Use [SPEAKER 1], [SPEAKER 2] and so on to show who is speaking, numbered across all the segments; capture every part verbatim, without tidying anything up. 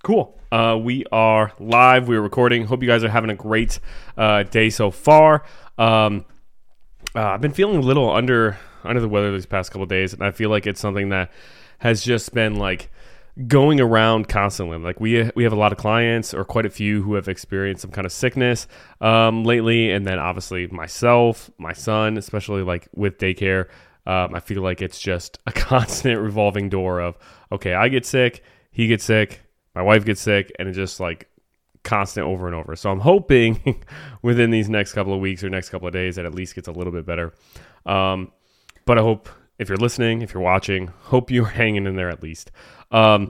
[SPEAKER 1] Cool. Uh, we are live. We're recording. Hope you guys are having a great uh, day so far. Um, uh, I've been feeling a little under under the weather these past couple of days, and I feel like it's something that has just been like going around constantly. Like we we have a lot of clients, or quite a few, who have experienced some kind of sickness um, lately, and then obviously myself, my son, especially like with daycare. Um, I feel like it's just a constant revolving door of, okay, I get sick, he gets sick, my wife gets sick, and it's just like constant over and over. So I'm hoping within these next couple of weeks or next couple of days that at least gets a little bit better. Um, but I hope if you're listening, if you're watching, hope you're hanging in there at least. Um,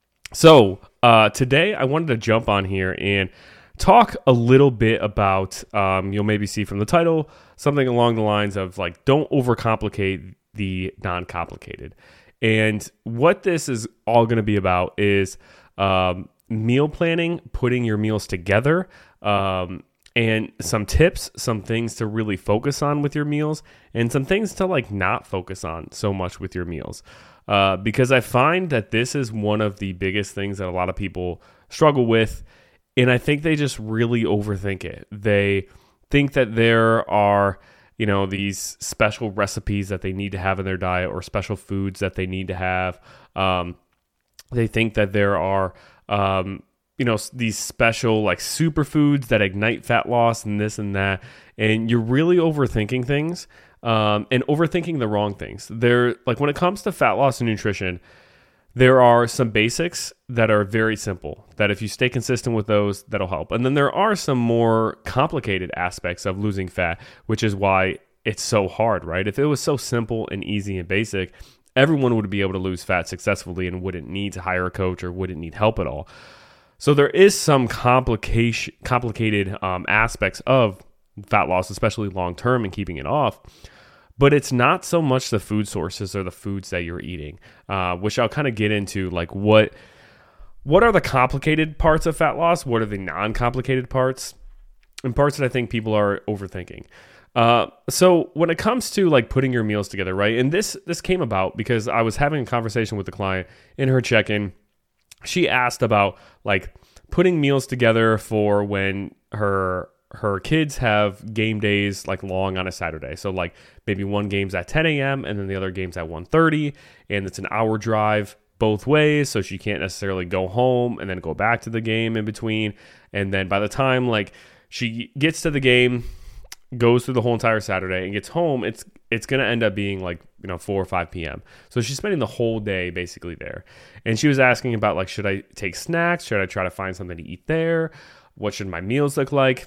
[SPEAKER 1] so uh, today I wanted to jump on here and talk a little bit about, um, you'll maybe see from the title, something along the lines of like, don't overcomplicate the non-complicated. And what this is all going to be about is um, meal planning, putting your meals together, um, and some tips, some things to really focus on with your meals, and some things to like not focus on so much with your meals. Uh, because I find that this is one of the biggest things that a lot of people struggle with. And I think they just really overthink it. They think that there are, you know, these special recipes that they need to have in their diet, or special foods that they need to have. Um, they think that there are, um, you know, these special like superfoods that ignite fat loss and this and that. And you're really overthinking things um, and overthinking the wrong things. They're like, when it comes to fat loss and nutrition, there are some basics that are very simple, that if you stay consistent with those, that'll help. And then there are some more complicated aspects of losing fat, which is why it's so hard, right? If it was so simple and easy and basic, everyone would be able to lose fat successfully and wouldn't need to hire a coach or wouldn't need help at all. So there is some complication, complicated um, aspects of fat loss, especially long-term and keeping it off. But it's not so much the food sources or the foods that you're eating, uh, which I'll kind of get into, like what what are the complicated parts of fat loss? What are the non-complicated parts? And parts that I think people are overthinking. Uh, so when it comes to like putting your meals together, right? And this this came about because I was having a conversation with the client in her check-in. She asked about like putting meals together for when her her kids have game days like long on a Saturday. So like maybe one game's at ten a.m. and then the other game's at one thirty, and it's an hour drive both ways. So she can't necessarily go home and then go back to the game in between. And then by the time like she gets to the game, goes through the whole entire Saturday and gets home, it's it's going to end up being like, you know, four or five p.m. So she's spending the whole day basically there. And she was asking about like, should I take snacks? Should I try to find something to eat there? What should my meals look like?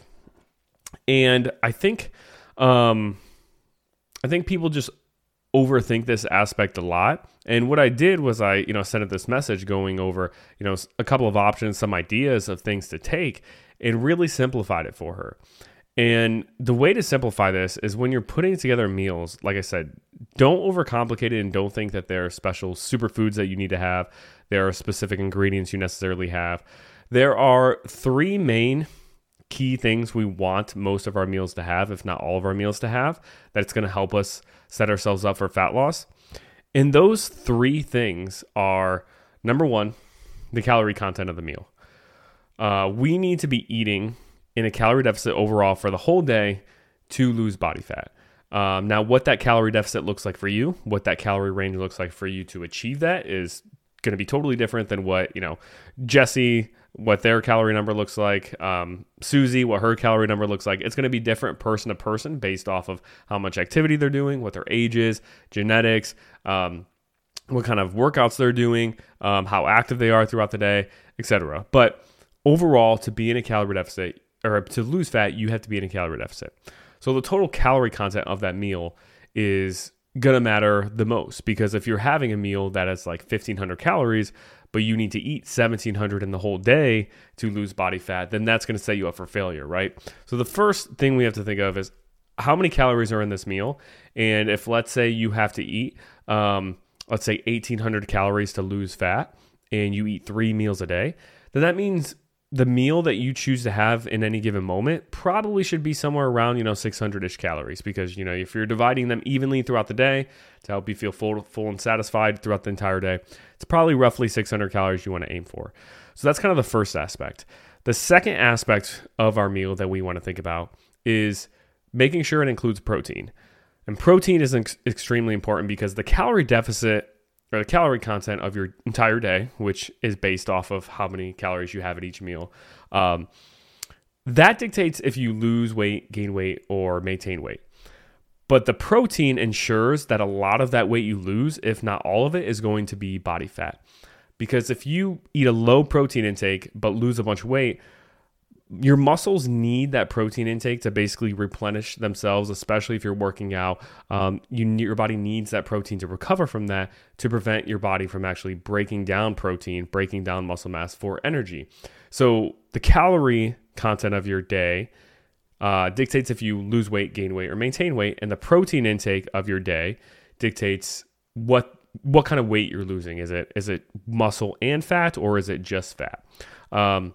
[SPEAKER 1] And I think, um, I think people just overthink this aspect a lot. And what I did was I, you know, sent her this message going over, you know, a couple of options, some ideas of things to take, and really simplified it for her. And the way to simplify this is when you're putting together meals, like I said, don't overcomplicate it and don't think that there are special superfoods that you need to have. There are specific ingredients you necessarily have. There are three main key things we want most of our meals to have, if not all of our meals to have, that's going to help us set ourselves up for fat loss. And those three things are, number one, the calorie content of the meal. Uh, we need to be eating in a calorie deficit overall for the whole day to lose body fat. Um, now, what that calorie deficit looks like for you, what that calorie range looks like for you to achieve that is going to be totally different than what, you know, Jesse, what their calorie number looks like, um, Susie, what her calorie number looks like. It's going to be different person to person based off of how much activity they're doing, what their age is, genetics, um, what kind of workouts they're doing, um, how active they are throughout the day, et cetera. But overall, to be in a calorie deficit or to lose fat, you have to be in a calorie deficit. So the total calorie content of that meal is going to matter the most, because if you're having a meal that is like fifteen hundred calories, but you need to eat seventeen hundred in the whole day to lose body fat, then that's going to set you up for failure, right? So the first thing we have to think of is how many calories are in this meal. And if, let's say, you have to eat, um, let's say eighteen hundred calories to lose fat, and you eat three meals a day, then that means the meal that you choose to have in any given moment probably should be somewhere around, you know, six hundred-ish calories, because, you know, if you're dividing them evenly throughout the day to help you feel full, full and satisfied throughout the entire day, it's probably roughly six hundred calories you want to aim for. So that's kind of the first aspect. The second aspect of our meal that we want to think about is making sure it includes protein. And protein is ex- extremely important because the calorie deficit or the calorie content of your entire day, which is based off of how many calories you have at each meal, um, that dictates if you lose weight, gain weight, or maintain weight. But the protein ensures that a lot of that weight you lose, if not all of it, is going to be body fat. Because if you eat a low protein intake but lose a bunch of weight, your muscles need that protein intake to basically replenish themselves, especially if you're working out. Um, you your body needs that protein to recover from that, to prevent your body from actually breaking down protein, breaking down muscle mass for energy. So the calorie content of your day uh, dictates if you lose weight, gain weight, or maintain weight, and the protein intake of your day dictates what what kind of weight you're losing. Is it is it muscle and fat, or is it just fat? Um,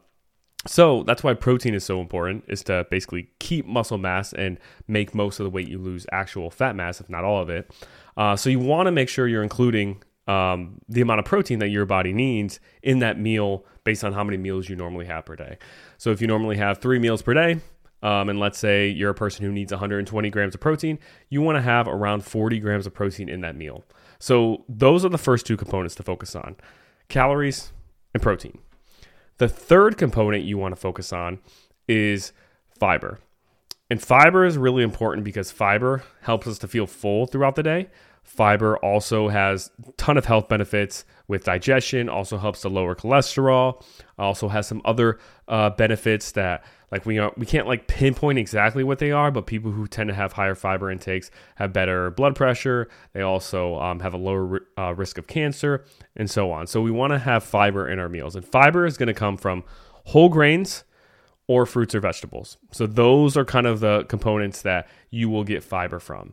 [SPEAKER 1] So that's why protein is so important, is to basically keep muscle mass and make most of the weight you lose actual fat mass, if not all of it. Uh, so you want to make sure you're including um, the amount of protein that your body needs in that meal based on how many meals you normally have per day. So if you normally have three meals per day, um, and let's say you're a person who needs one hundred twenty grams of protein, you want to have around forty grams of protein in that meal. So those are the first two components to focus on: calories and protein. The third component you want to focus on is fiber. And fiber is really important because fiber helps us to feel full throughout the day. Fiber also has a ton of health benefits with digestion, also helps to lower cholesterol, also has some other uh, benefits that like we are, we can't like pinpoint exactly what they are, but people who tend to have higher fiber intakes have better blood pressure. They also um, have a lower uh, risk of cancer and so on. So we want to have fiber in our meals, and fiber is going to come from whole grains or fruits or vegetables. So those are kind of the components that you will get fiber from.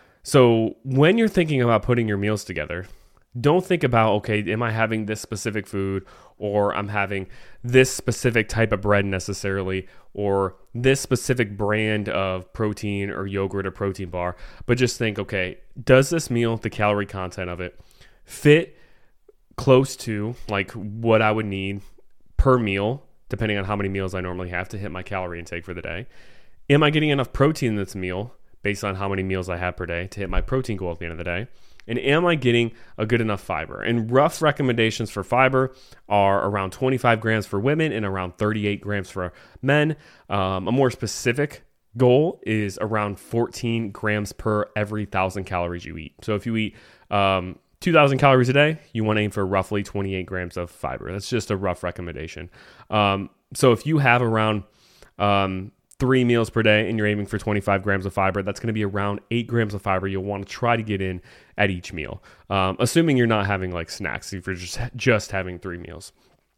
[SPEAKER 1] So when you're thinking about putting your meals together, don't think about, okay, am I having this specific food, or I'm having this specific type of bread necessarily, or this specific brand of protein or yogurt or protein bar, but just think, okay, does this meal, the calorie content of it, fit close to like what I would need per meal, depending on how many meals I normally have to hit my calorie intake for the day? Am I getting enough protein in this meal based on how many meals I have per day to hit my protein goal at the end of the day? And am I getting a good enough fiber? And rough recommendations for fiber are around twenty-five grams for women and around thirty-eight grams for men. Um, a more specific goal is around fourteen grams per every one thousand calories you eat. So if you eat um, two thousand calories a day, you want to aim for roughly twenty-eight grams of fiber. That's just a rough recommendation. Um, so if you have around um, three meals per day and you're aiming for twenty-five grams of fiber, that's going to be around eight grams of fiber you'll want to try to get in at each meal, um, assuming you're not having like snacks, if you're just just having three meals.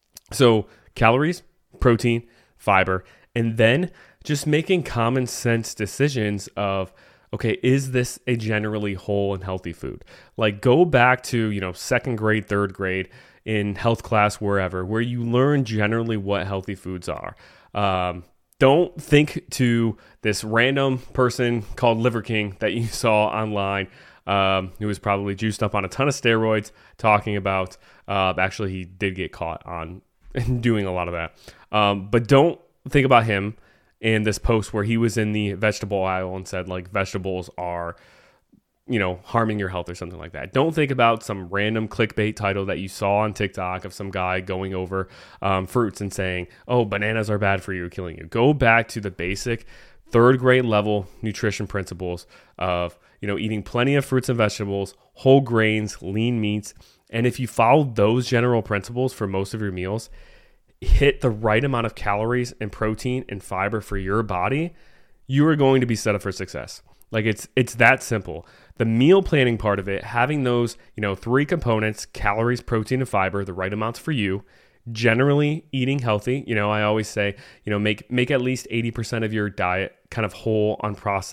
[SPEAKER 1] So calories, protein, fiber, and then just making common sense decisions of, okay, is this a generally whole and healthy food? Like go back to, you know, second grade, third grade in health class, wherever, where you learn generally what healthy foods are. Um, Don't think to this random person called Liver King that you saw online, um, who was probably juiced up on a ton of steroids, talking about, uh, actually he did get caught on doing a lot of that. Um, but don't think about him in this post where he was in the vegetable aisle and said like vegetables are, you know, harming your health or something like that. Don't think about some random clickbait title that you saw on TikTok of some guy going over um, fruits and saying, oh, bananas are bad for you, killing you. Go back to the basic third grade level nutrition principles of, you know, eating plenty of fruits and vegetables, whole grains, lean meats. And if you follow those general principles for most of your meals, hit the right amount of calories and protein and fiber for your body, you are going to be set up for success. Like it's it's that simple. The meal planning part of it, having those, you know, three components, calories, protein, and fiber, the right amounts for you, generally eating healthy. You know, I always say, you know, make make at least eighty percent of your diet kind of whole, unprocessed,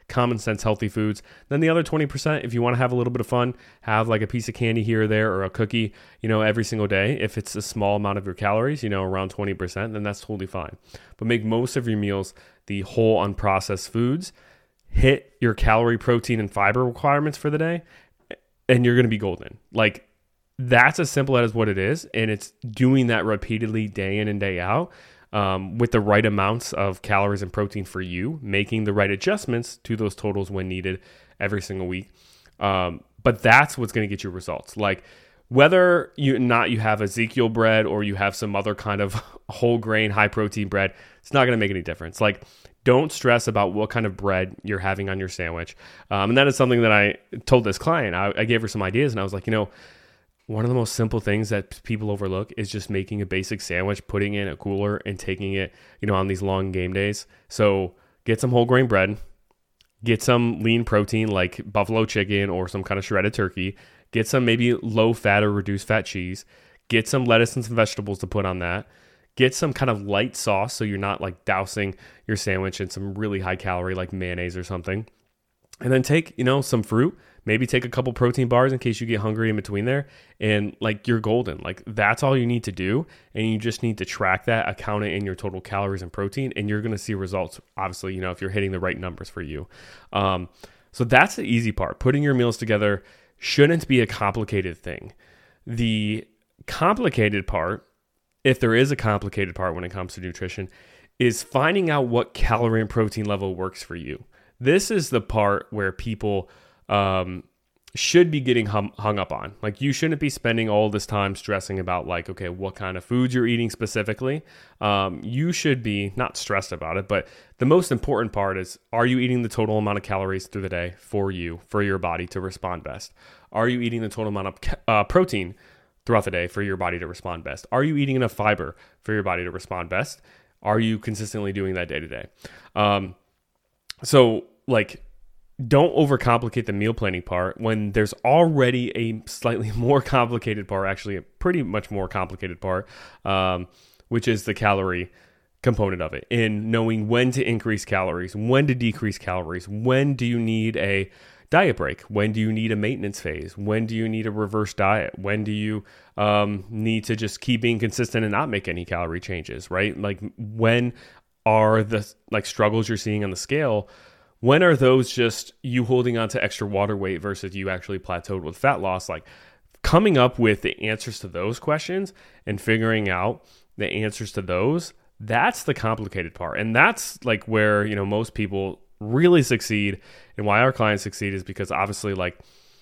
[SPEAKER 1] common sense healthy foods. Then the other twenty percent, if you want to have a little bit of fun, have like a piece of candy here or there or a cookie, you know, every single day. If it's a small amount of your calories, you know, around twenty percent, then that's totally fine. But make most of your meals the whole unprocessed foods, hit your calorie, protein, and fiber requirements for the day, and you're going to be golden. Like, that's as simple as what it is. And it's doing that repeatedly day in and day out um, with the right amounts of calories and protein for you, making the right adjustments to those totals when needed every single week. Um, but that's what's going to get you results. Like, whether you not you have Ezekiel bread or you have some other kind of whole grain, high protein bread, it's not going to make any difference. Like, don't stress about what kind of bread you're having on your sandwich. Um, and that is something that I told this client. I, I gave her some ideas and I was like, you know, one of the most simple things that people overlook is just making a basic sandwich, putting it in a cooler and taking it, you know, on these long game days. So get some whole grain bread, get some lean protein like buffalo chicken or some kind of shredded turkey, get some maybe low fat or reduced fat cheese, get some lettuce and some vegetables to put on that. Get some kind of light sauce so you're not like dousing your sandwich in some really high calorie like mayonnaise or something. And then take, you know, some fruit, maybe take a couple protein bars in case you get hungry in between there, and like you're golden. Like, that's all you need to do. And you just need to track that, account it in your total calories and protein, and you're going to see results. Obviously, you know, if you're hitting the right numbers for you. Um, so that's the easy part. Putting your meals together shouldn't be a complicated thing. The complicated part, if there is a complicated part when it comes to nutrition, is finding out what calorie and protein level works for you. This is the part where people um, should be getting hum- hung up on. Like, you shouldn't be spending all this time stressing about like, okay, what kind of foods you're eating specifically. Um, you should be not stressed about it, but the most important part is, are you eating the total amount of calories through the day for you, for your body to respond best? Are you eating the total amount of ca- uh, protein throughout the day for your body to respond best? Are you eating enough fiber for your body to respond best? Are you consistently doing that day to day? Um, so like, don't overcomplicate the meal planning part when there's already a slightly more complicated part, actually a pretty much more complicated part, um, which is the calorie component of it, in knowing when to increase calories, when to decrease calories, when do you need a diet break, when do you need a maintenance phase, when do you need a reverse diet, when do you um, need to just keep being consistent and not make any calorie changes, right? Like, when are the like struggles you're seeing on the scale, when are those just you holding on to extra water weight versus you actually plateaued with fat loss? Like, coming up with the answers to those questions and figuring out the answers to those, that's the complicated part. And that's like where, you know, most people really succeed, and why our clients succeed is because obviously, like,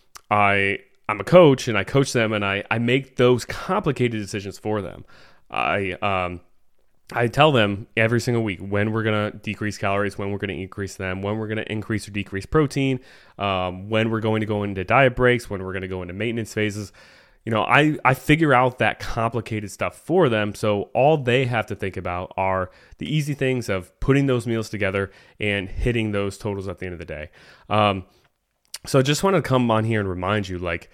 [SPEAKER 1] I I'm a coach and I coach them and I I make those complicated decisions for them. I um I tell them every single week when we're going to decrease calories, when we're going to increase them, when we're going to increase or decrease protein, um, when we're going to go into diet breaks, when we're going to go into maintenance phases. You know, I, I figure out that complicated stuff for them. So all they have to think about are the easy things of putting those meals together and hitting those totals at the end of the day. Um, so I just want to come on here and remind you, like,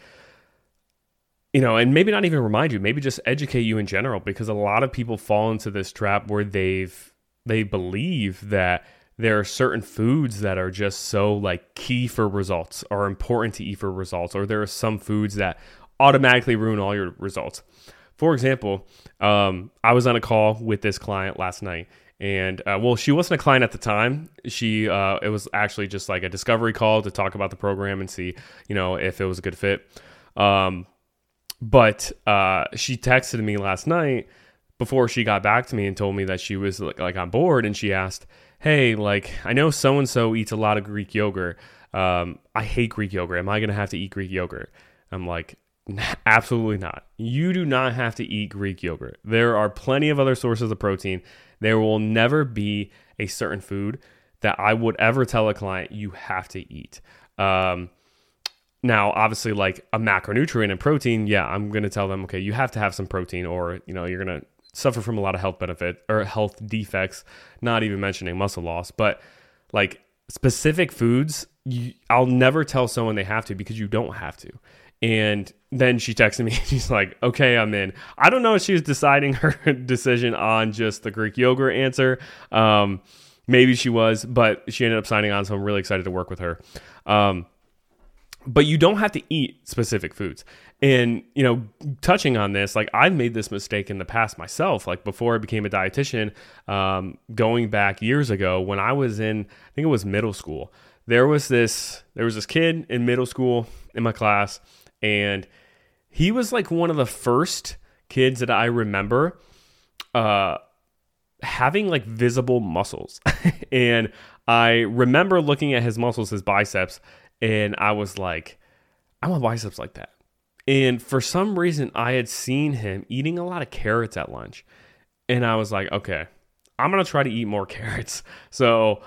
[SPEAKER 1] you know, and maybe not even remind you, maybe just educate you in general, because a lot of people fall into this trap where they've, they believe that there are certain foods that are just so like key for results or important to eat for results, or there are some foods that automatically ruin all your results. For example, um, I was on a call with this client last night, and uh, well, she wasn't a client at the time. She, uh, it was actually just like a discovery call to talk about the program and see, you know, if it was a good fit. Um, But uh, she texted me last night before she got back to me and told me that she was like, like on board, and she asked, hey, like, I know so-and-so eats a lot of Greek yogurt. Um, I hate Greek yogurt. Am I going to have to eat Greek yogurt? I'm like, absolutely not. You do not have to eat Greek yogurt. There are plenty of other sources of protein. There will never be a certain food that I would ever tell a client you have to eat. Um, Now, obviously, like a macronutrient and protein, yeah, I'm going to tell them, okay, you have to have some protein, or, you know, you're going to suffer from a lot of health benefit or health defects, not even mentioning muscle loss. But like specific foods, you, I'll never tell someone they have to, because you don't have to. And then she texted me, she's like, okay, I'm in. I don't know if she was deciding her decision on just the Greek yogurt answer. Um, maybe she was, but she ended up signing on, so I'm really excited to work with her. Um, but you don't have to eat specific foods. And, you know, touching on this, like I've made this mistake in the past myself, like before I became a dietitian, um, going back years ago when I was in, I think it was middle school, there was this, there was this kid in middle school in my class, and he was like one of the first kids that I remember, uh, having like visible muscles. And I remember looking at his muscles, his biceps, and I was like, I want biceps like that. And for some reason, I had seen him eating a lot of carrots at lunch. And I was like, okay, I'm going to try to eat more carrots. So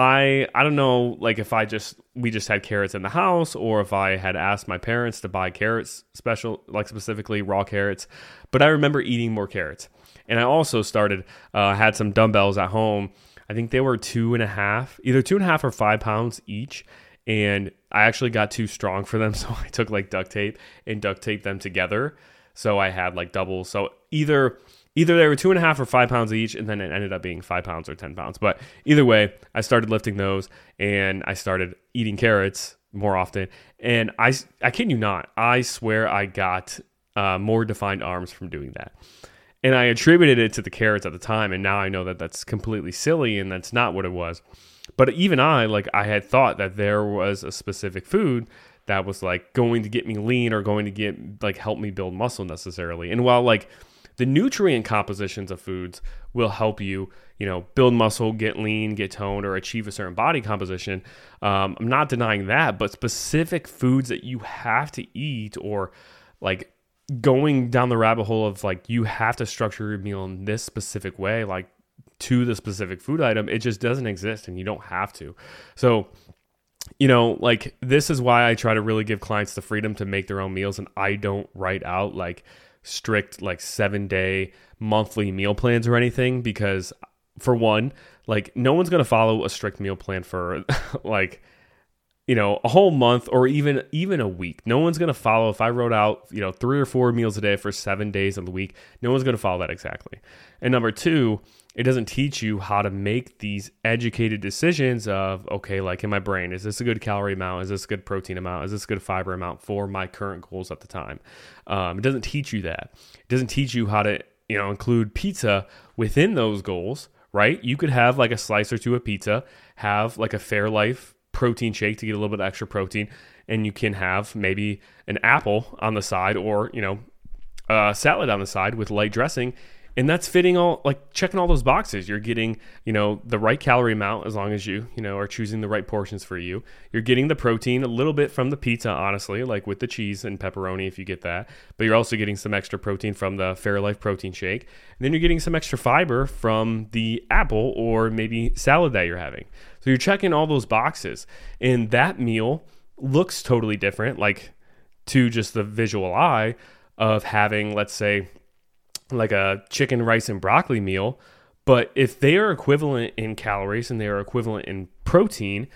[SPEAKER 1] I I don't know, like if I just, we just had carrots in the house, or if I had asked my parents to buy carrots special, like specifically raw carrots. But I remember eating more carrots. And I also started, uh, had some dumbbells at home. I think they were two and a half, either two and a half or five pounds each. And I actually got too strong for them, so I took like duct tape and duct taped them together. So I had like doubles. So either either they were two and a half or five pounds each, and then it ended up being five pounds or ten pounds. But either way, I started lifting those, and I started eating carrots more often. And I, I kid you not, I swear I got uh, more defined arms from doing that. And I attributed it to the carrots at the time, and now I know that that's completely silly, and that's not what it was. But even I, like, I had thought that there was a specific food that was like going to get me lean or going to get like help me build muscle necessarily. And while like the nutrient compositions of foods will help you, you know, build muscle, get lean, get toned, or achieve a certain body composition, um, I'm not denying that. But specific foods that you have to eat, or like going down the rabbit hole of like you have to structure your meal in this specific way, like to the specific food item, it just doesn't exist, and you don't have to. So, you know, like this is why I try to really give clients the freedom to make their own meals, and I don't write out like strict like seven day monthly meal plans or anything, because for one, like no one's going to follow a strict meal plan for like, you know, a whole month or even even a week. No one's going to follow. If I wrote out, you know, three or four meals a day for seven days of the week, no one's going to follow that exactly. And number two, it doesn't teach you how to make these educated decisions of, okay, like in my brain, is this a good calorie amount? Is this a good protein amount? Is this a good fiber amount for my current goals at the time? Um, it doesn't teach you that. It doesn't teach you how to, you know, include pizza within those goals, right? You could have like a slice or two of pizza, have like a Fairlife protein shake to get a little bit of extra protein, and you can have maybe an apple on the side, or, you know, a salad on the side with light dressing. And that's fitting all, like checking all those boxes. You're getting, you know, the right calorie amount, as long as you, you know, are choosing the right portions for you. You're getting the protein a little bit from the pizza, honestly, like with the cheese and pepperoni, if you get that. But you're also getting some extra protein from the Fairlife protein shake. And then you're getting some extra fiber from the apple or maybe salad that you're having. So you're checking all those boxes. And that meal looks totally different, like to just the visual eye of having, let's say, like a chicken, rice, and broccoli meal. But if they are equivalent in calories and they are equivalent in protein,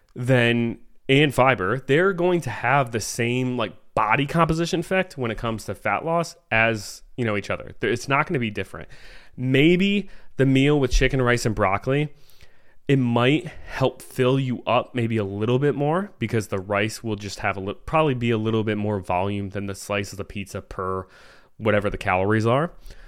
[SPEAKER 1] then and fiber, they're going to have the same like body composition effect when it comes to fat loss as, you know, each other. It's not going to be different. Maybe the meal with chicken, rice, and broccoli, it might help fill you up maybe a little bit more, because the rice will just have a li- probably be a little bit more volume than the slice of the pizza per whatever the calories are.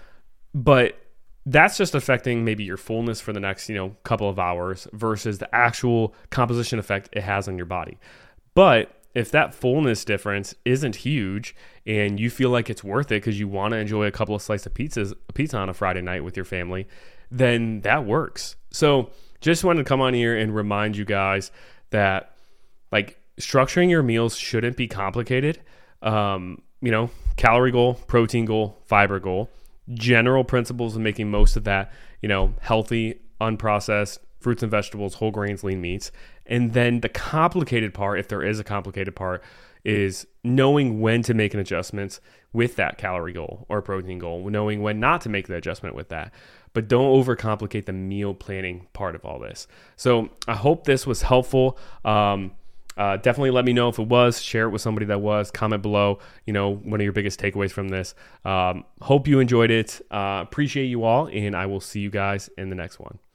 [SPEAKER 1] But that's just affecting maybe your fullness for the next, you know, couple of hours versus the actual composition effect it has on your body. But if that fullness difference isn't huge and you feel like it's worth it because you want to enjoy a couple of slices of pizzas, pizza on a Friday night with your family, then that works. So just wanted to come on here and remind you guys that like structuring your meals shouldn't be complicated. Um, you know, calorie goal, protein goal, fiber goal, general principles of making most of that, you know, healthy, unprocessed fruits and vegetables, whole grains, lean meats. And then the complicated part, if there is a complicated part, is knowing when to make an adjustment with that calorie goal or protein goal, knowing when not to make the adjustment with that. But don't overcomplicate the meal planning part of all this. So I hope this was helpful. Um, Uh, definitely let me know if it was. Share it with somebody that was. Comment below, you know, one of your biggest takeaways from this. Um, hope you enjoyed it. Uh, appreciate you all, and I will see you guys in the next one.